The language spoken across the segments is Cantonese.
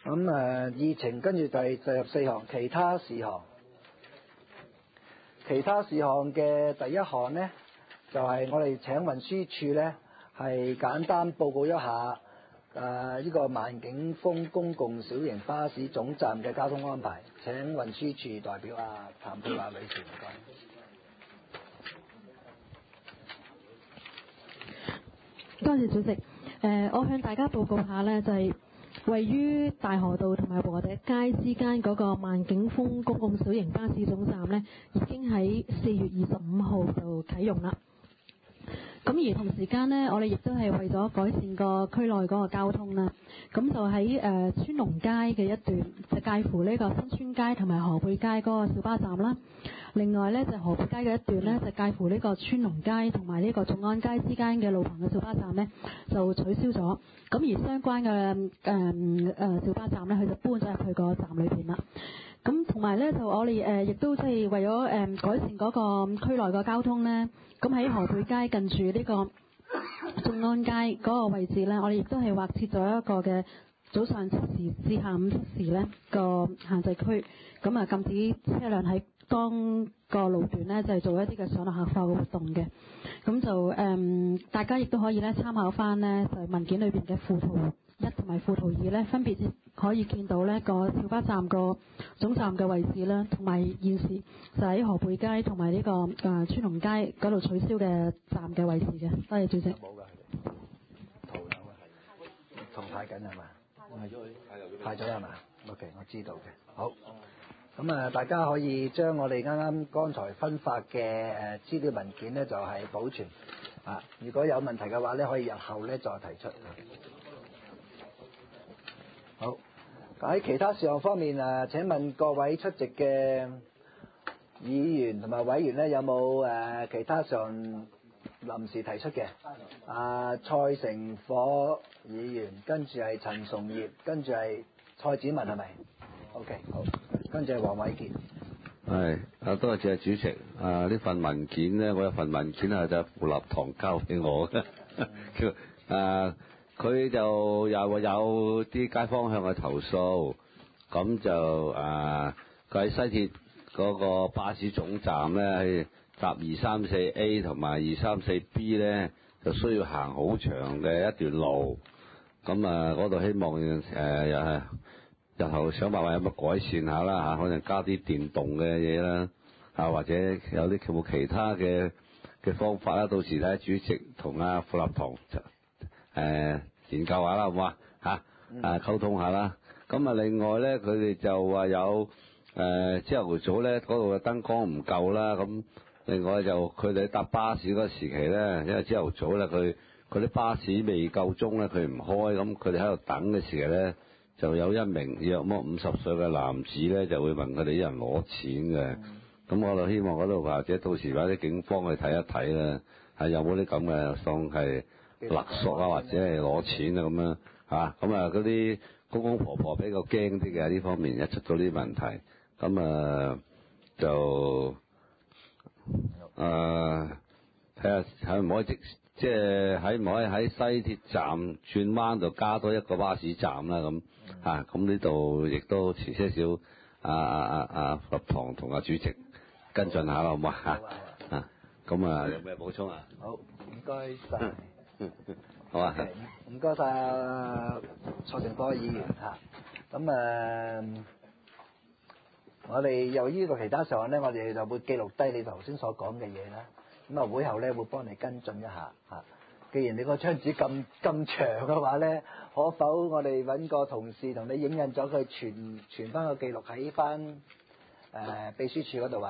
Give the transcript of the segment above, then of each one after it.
咁議程跟住第14項其他事項。其他事項嘅第一項呢，就係我哋請運輸署呢係簡單報告一下呢個萬景峰公共小型巴士總站嘅交通安排。請運輸署代表譚佩華女士，唔該。 多謝主席。我向大家報告下呢，就係位於大河道同埋禾輋街之間嗰個萬景峰公共小型巴士總站呢，已經喺4月25號就啟用啦。咁而同時間呢，我哋亦都係為咗改善個區內嗰個交通啦，咁就喺川龍街嘅一段，就介乎呢個新村街同埋河背街嗰個小巴站啦。另外呢，就河背街嘅一段呢，就介乎呢個川龍街同埋呢個眾安街之間嘅路旁嘅小巴站呢，就取消咗。咁而相關嘅小巴站呢，佢就搬咗入去個站裏邊啦。咁同埋咧，就我哋亦都即係為咗改善嗰個區內個交通咧，咁喺河背街近住呢個眾安街嗰個位置咧，我哋亦都係劃設咗一個嘅早上7時至下午7時咧個限制區，咁禁止車輛喺當個路段咧就係做一啲嘅上落客貨嘅活動嘅。咁就大家亦都可以咧參考翻咧就係文件裏邊嘅附圖1同埋附圖2咧，分別可以見到呢個小巴站個總站嘅位置啦，同埋現時就喺河背街同埋呢個川龍街嗰度取消嘅站嘅位置嘅。多謝主席。 冇㗎，圖有啊，圖派緊係嘛？派咗係嘛 ？OK， 我知道嘅。好，咁大家可以將我哋啱剛才分發嘅資料文件呢，就係保存啊。如果有問題嘅話呢，可以日後呢再提出。好，喺其他事項方面請問各位出席嘅議員同埋委員呢，有冇其他上臨時提出嘅？蔡成火議員，跟住係陳崇業，跟住係蔡展文係咪 ？OK， 好，跟住係黃偉傑。 係多謝主席。呢份文件呢，我有份文件就傅立堂交俾我嘅，叫佢就又有啲街坊向佢投訴，咁就佢喺西鐵嗰個巴士總站咧，集234A 同埋234B 咧，就需要行好長嘅一段路，咁嗰度希望又係日後想辦法有乜改善下啦可能加啲電動嘅嘢啦，或者有冇其他嘅方法啦，到時睇主席同傅立堂研究下啦，好嘛溝通下啦。咁另外咧，佢哋就話有朝頭早咧嗰度嘅燈光唔夠啦。咁另外就佢哋搭巴士嗰個時期咧，因為朝頭早咧佢啲巴士未夠鐘咧，佢唔開，咁佢哋喺度等嘅時候咧，就有一名約莫50歲嘅男子咧，就會問佢哋啲人攞錢嘅。咁我就希望嗰度或者到時或者警方去睇一睇啦，有冇啲咁嘅當係勒索或者係攞錢咁樣咁嗰啲公公婆婆比較驚啲嘅呢方面，一出到呢啲問題，咁就睇下係唔可以即係喺唔可以喺西鐵站轉彎度加多一個巴士站啦咁咁呢度亦都遲些少傅立堂同主席跟進下啦，好唔好咁有咩補充啊？ 好，唔該晒。 好啊， 唔該晒蔡成波議員咁我哋由於呢個其他上咧，我哋就會記錄低你頭先所講嘅嘢啦。咁會後咧會幫你跟進一下既然你個張紙咁長嘅話咧，可否我哋揾個同事同你影印咗佢傳翻個記錄喺翻秘書處嗰度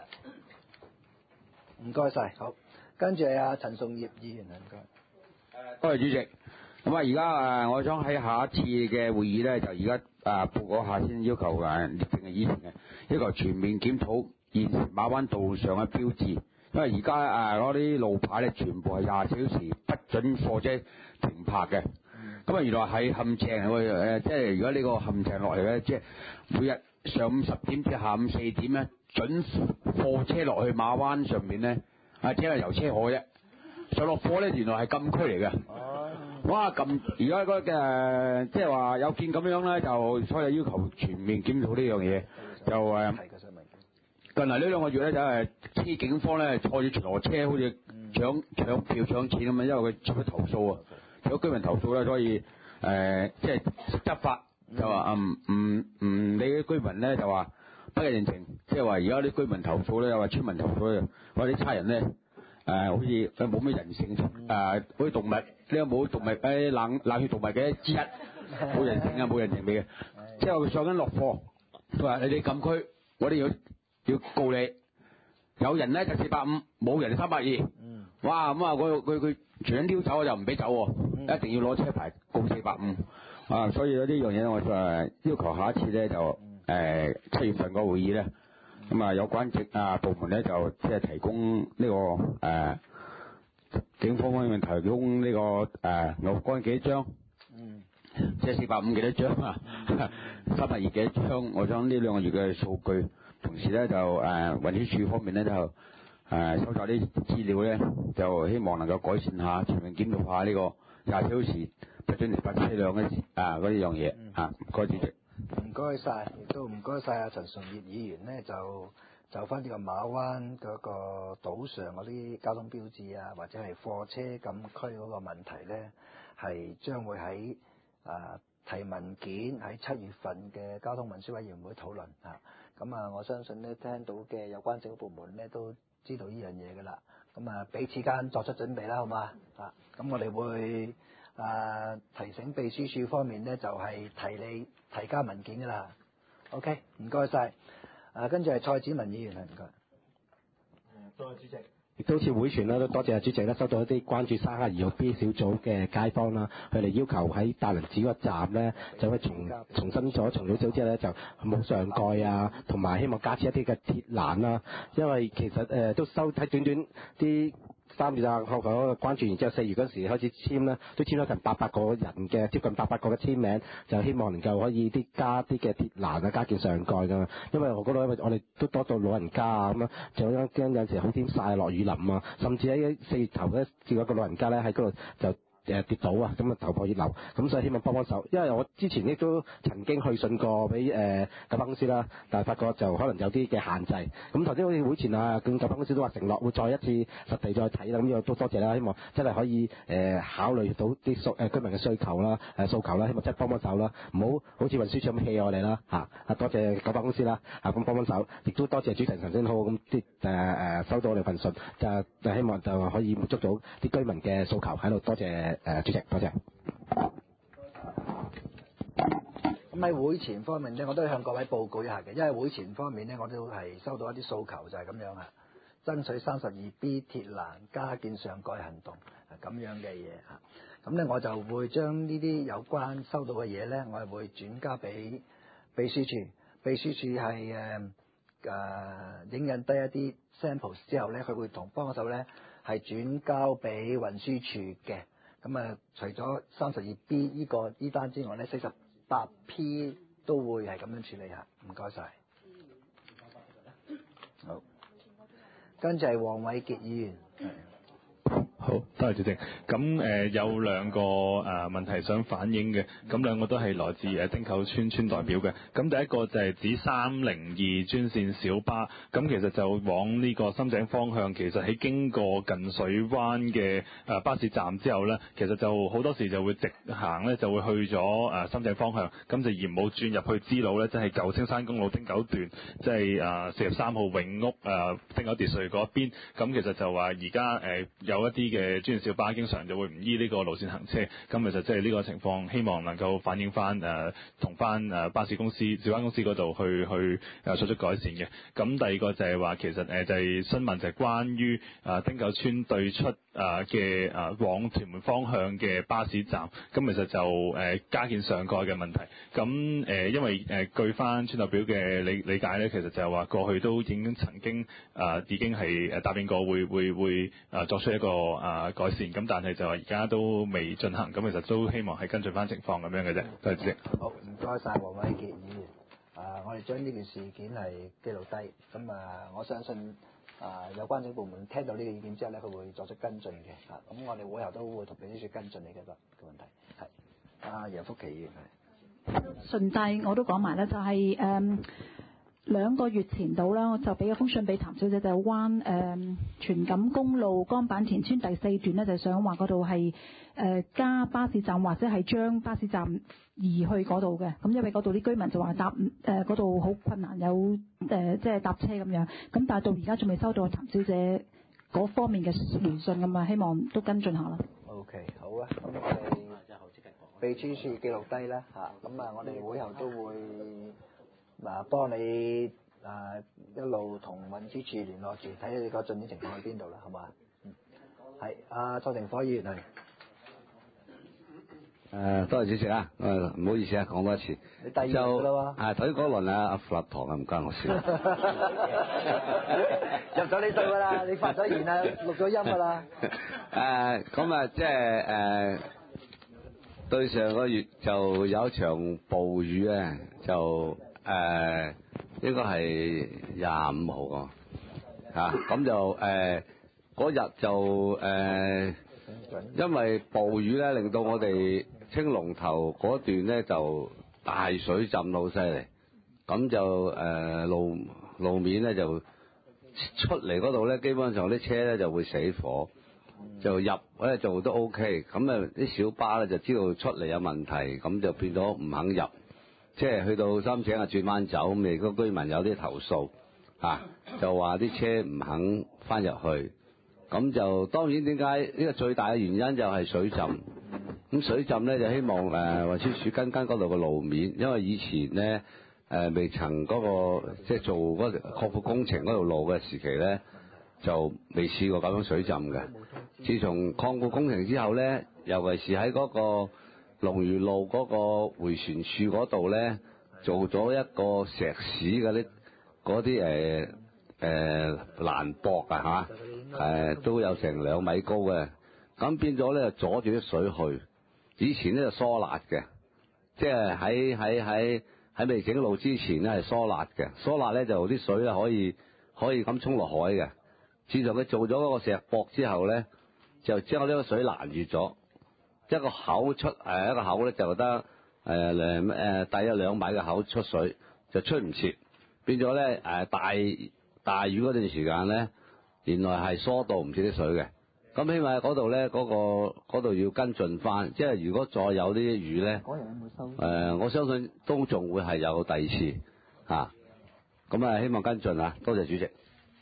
唔該晒。好，跟住係陳崇業議員唔該。 多謝主席。咁而家我想喺下一次嘅會議咧，就而家報告下先，要求列定嘅議程嘅，要求全面檢討現時馬灣道路上嘅標誌，因為而家嗰啲路牌咧全部係24小時不准貨車停泊嘅。咁原來係陷阱即係如果呢個陷阱落嚟咧，即係每日上午10點至下午4點咧，準貨車落去馬灣上面咧，只係遊車河啫。上落貨咧原來係禁區嚟嘅。 哇！而家嗰嘅即係話有見咁樣咧，就所以要求全面檢討呢樣嘢，就近嚟呢2個月咧就係啲警方咧坐住巡邏車，好似搶票搶錢咁啊，因為佢接咗投訴啊，有居民投訴咧，所以即係執法就話唔理啲居民咧就話不近人情，即係話而家啲居民投訴咧，又話村民投訴咧，話啲差人咧好似佢冇咩人性，好似動物，呢個冇動物冷血動物嘅之一，冇人情啊，冇人情味嘅，即係佢上緊落課，佢話你哋禁區，我哋要告你，有人咧就450，冇人就320。哇！咁啊，佢全人撩走就唔俾走喎，一定要攞車牌告450。啊，所以呢樣嘢我就要求下一次咧就7月份個會議咧，咁啊有關部門咧就即係提供呢個警方方面提供呢個牛肝幾多張，即係450幾多張啊，320幾多張，我想呢2個月嘅數據。同時咧就運輸署方面咧就收集啲資料咧，就希望能夠改善下，全面檢討下呢個20小時不准停泊車輛嘅嗰啲樣嘢嚇。唔該主席。 唔該晒，亦都唔該晒阿陳純業議員咧，就翻呢個馬灣嗰個島上嗰啲交通標誌啊，或者係貨車禁區嗰個問題咧，係將會喺提文件喺7月份嘅交通運輸委員會討論嚇。咁我相信咧聽到嘅有關政府部門咧都知道呢樣嘢㗎啦。咁彼此間作出準備啦，好嘛？咁我哋會提醒秘書處方面咧就係提交文件㗎啦。OK， 唔該晒。跟住係蔡子文議員唔該。 多謝主席。亦都好似會傳啦，都多謝主席啦，收到一啲關注沙克2號 B 小組嘅街坊啦，佢哋要求喺大輪子嗰站咧，就會重新重組之後咧，就冇上蓋啊，同埋希望加設一啲嘅鐵欄啦，因為其實都收睇短啲3月啊，後嗰個關注，然之後4月嗰時開始簽啦，都簽咗近800個人嘅，接近800個嘅簽名，就希望能夠可以加啲嘅鐵欄啊，加建上蓋㗎嘛。因為我覺得我哋都多到老人家啊咁樣，就驚有時好天曬落雨淋啊，甚至喺4月頭咧，見到一個老人家咧喺嗰度就跌倒啊，咁啊頭破血流，咁所以希望幫手，因為我之前亦都曾經去信過俾九巴公司啦，但係發覺就可能有啲嘅限制。咁頭先好似會前咁九巴公司都話承諾會再一次實地再睇啦，咁呢個都多謝啦，希望真係可以考慮到啲居民嘅需求啦、訴求啦，希望真係幫手啦，唔好似運輸署咁氣我哋啦嚇。多謝九巴公司啦咁幫手，亦都多謝主席陳先好咁啲收到我哋份信，就希望就可以滿足到啲居民嘅訴求喺度，多謝。主席，多謝。 咁喺會前方面咧，我都向各位報告一下嘅，因為會前方面咧，我都係收到一啲訴求，就係咁樣啊，爭取32B 鐵欄加建上蓋行動咁樣嘅嘢啊。咁咧我就會將呢啲有關收到嘅嘢咧，我係會轉交俾秘書處，秘書處係影印低一啲 samples 之後咧，佢會幫手咧係轉交俾運輸處嘅。咁除咗32B 呢單之外咧，48P 都會係咁樣處理下。唔該晒。好，跟住係黃偉傑議員。 好，多謝主席。咁有2個問題想反映嘅，咁2個都係來自汀九村代表嘅。咁第一個就係指302專線小巴，咁其實就往呢個深井方向，其實喺經過近水灣嘅巴士站之後咧，其實就好多時就會直行咧，就會去咗深井方向，咁就而冇轉入去支路咧，即係舊青山公路汀九段，即係43號永屋汀九秩序嗰一邊。咁其實就話而家有一啲嘅專線小巴經常就會唔依呢個路線行車，咁其實即係呢個情況，希望能夠反映翻同翻巴士公司、小巴公司嗰度去作出改善嘅。咁第二個就係話，其實就係詢問就係關於汀九村對出嘅往屯門方向嘅巴士站，咁其實就加建上蓋嘅問題。咁因為據翻村代表嘅理解咧，其實就係話過去都已經曾經已經係答應過會作出一個改善，咁但係就話而家都未進行，咁其實都希望係跟進翻情況咁樣嘅啫。多謝主席。 好，唔該晒黃偉傑議員。我哋將呢件事件係記錄低，咁我相信有關政府部門聽到呢個意見之後咧，佢會作出跟進嘅嚇。咁我哋會後都會同秘書處跟進你嘅問題。係楊福琪議員係。 順帶我都講埋咧，就係2個月前到啦，我就俾咗封信俾譚小姐，就有關荃錦公路江板田村第4段咧，就想話嗰度係加巴士站或者係將巴士站移去嗰度嘅。咁因為嗰度啲居民就話搭嗰度好困難，有即係搭車咁樣。咁但係到而家仲未收到譚小姐嗰方面嘅回信咁啊，希望都跟進下啦。 OK， 好啊，咁我哋秘書處記錄低啦嚇。咁我哋會後都會幫你一路同運輸處聯絡住，睇下你個進展情況喺邊度啦，好嘛？係蔡成火議員係。 多謝主席啊！唔好意思啊，講多一次。 你第二輪啦喎。 頭先嗰輪阿傅立堂唔關我事。 入咗你數㗎啦，你發咗言啦，錄咗音㗎啦。 即係對上個月就有一場暴雨咧，就應該係25號咁就嗰日就因為暴雨咧，令到我哋青龍頭嗰段咧就大水浸到好犀利，咁就路面咧就出嚟嗰度咧，基本上啲車咧就會死火，就入咧做都 OK， 咁啲小巴咧就知道出嚟有問題，咁就變咗唔肯入，即係去到深井轉彎走，咁你個居民有啲投訴就話啲車唔肯翻入去。咁就當然點解呢個最大嘅原因就係水浸，咁水浸咧就希望運輸署跟嗰度嘅路面，因為以前咧未曾嗰個即係做嗰擴闊工程嗰條路嘅時期咧，就未試過咁樣水浸嘅。自從擴闊工程之後咧，尤其是喺嗰個龍魚路嗰個迴旋處嗰度咧，做咗一個石屎嘅嗰啲欄駁都有成2米高嘅，咁變咗咧就阻住啲水去。以前咧就疏辣嘅，即係喺未整路之前咧係疏辣嘅，疏辣咧就啲水咧可以咁衝落海嘅。自從佢做咗嗰個石駁之後咧，就將呢個水攔住咗，一個口出一個口咧就得大約2米嘅口出水，就出唔切，變咗咧大雨嗰段時間咧。原來係疏到唔切啲水嘅，咁起碼嗰度咧嗰度要跟進翻，即係如果再有啲雨咧，我相信都仲會係有第二次咁希望跟進啊！多謝主席。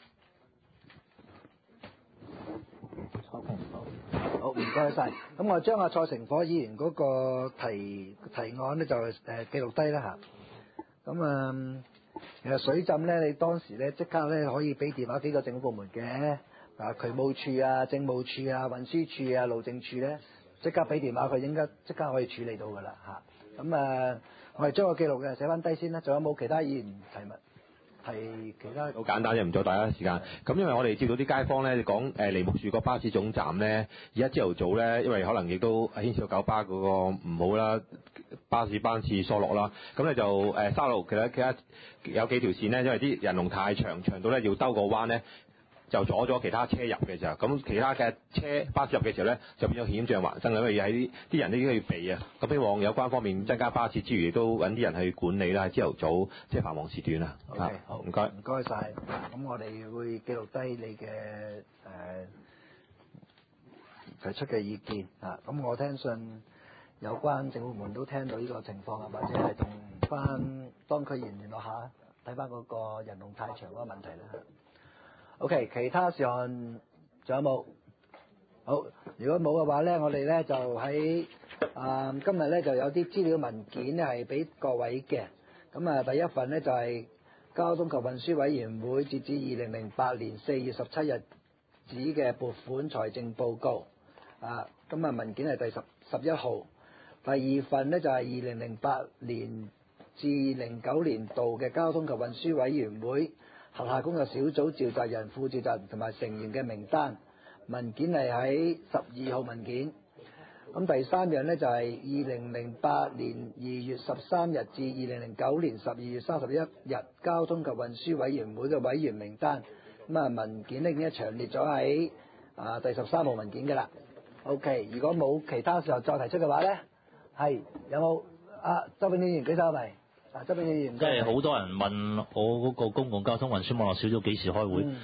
好，唔該晒。咁我將蔡成火議員嗰個提案咧就記錄低啦嚇。咁其實水浸咧，你當時咧即刻咧可以俾電話幾個政府部門嘅，渠務處啊、政務處啊、運輸處啊、路政處咧，即刻俾電話佢，應該即刻可以處理到㗎啦嚇。咁我哋將個記錄嘅寫翻低先啦。仲有冇其他議員提問？係其他好簡單嘅，唔阻大家時間。咁因為我哋接到啲街坊咧講梨木樹個巴士總站咧，而家朝頭早咧，因為可能亦都牽涉到九巴嗰個唔好啦，巴士班次疏落啦，咁咧就沙路其他有幾條線咧，因為啲人龍太長到咧要兜個彎咧，就阻咗其他車入嘅時候，咁其他嘅車巴士入嘅時候咧，就變咗險象環生，因為喺啲人都應該要避啊。咁希望有關方面增加巴士之餘，亦都揾啲人去管理啦。朝頭早即係繁忙時段啦。 OK， 好， 唔該， 唔該晒。咁我哋會記錄低你嘅提出嘅意見咁我聽信有關政府部門都聽到呢個情況或者係同翻當區議員聯絡下，睇翻嗰個人龍太長嗰個問題啦。OK， 其他事項仲有冇？好，如果冇嘅話咧，我哋咧就喺今日咧就有啲資料文件咧係俾各位嘅。咁第一份咧就係交通及運輸委員會截至2008年4月17日止嘅撥款財政報告。文件係第11號。第二份咧就係2008年至09年度嘅交通及運輸委員會轄下工作小組召集人、副召集人同埋成員嘅名單，文件係喺12號文件。咁第三樣呢，就係2008年2月13日至2009年12月31日交通及運輸委員會嘅委員名單， 咁啊文件咧已經詳列咗喺第13號文件㗎啦。OK， 如果冇其他時候再提出嘅話咧，係有冇周炳添議員舉手係咪？周炳添議員。 即係好多人問我嗰個公共交通運輸網絡小組幾時開會？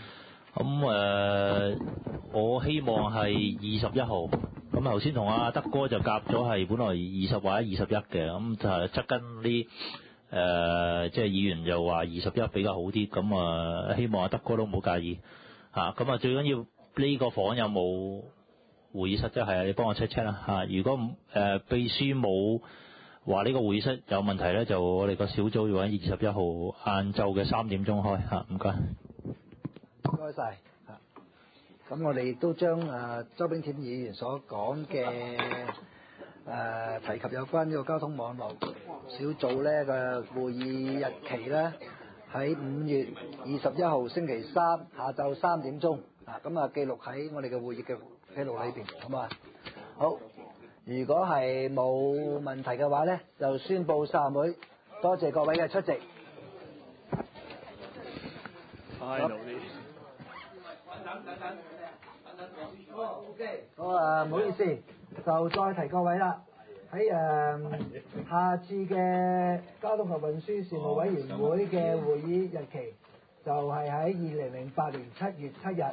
我希望係21號。咁頭先同阿德哥就夾咗係本來20或者21嘅，咁就係側跟啲即係議員就話21比較好啲，咁希望阿德哥都唔好介意嚇。咁最緊要呢個房有冇會議室啫？係啊，你幫我 check 啦嚇。如果秘書冇話呢個會議室有問題咧，就我哋個小組要喺21號晏晝嘅3點鐘開嚇。唔該。 唔該晒。咁我哋亦都將周炳添議員所講嘅提及有關呢個交通網絡小組咧嘅會議日期咧，喺5月21號星期三下晝3點鐘咁記錄喺我哋嘅會議嘅記錄裏邊，好嘛？好，如果係冇問題嘅話咧，就宣佈散會。多謝各位嘅出席。OK， 好唔好意思，就再提各位啦。喺下次嘅交通及運輸事務委員會嘅會議日期，就係喺2008年7月7日，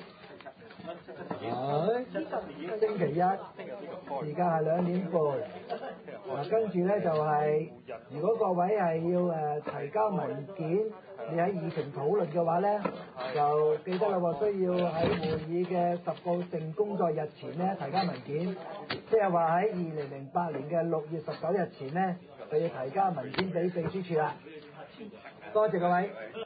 星期一，時間係2點半。跟住咧就係，如果各位係要提交文件，你喺議程討論嘅話咧，就記得啦喎，需要喺會議嘅10個定工作日前咧提交文件，即係話喺2008年嘅6月19日前咧，就要提交文件俾秘書處啦。多謝各位。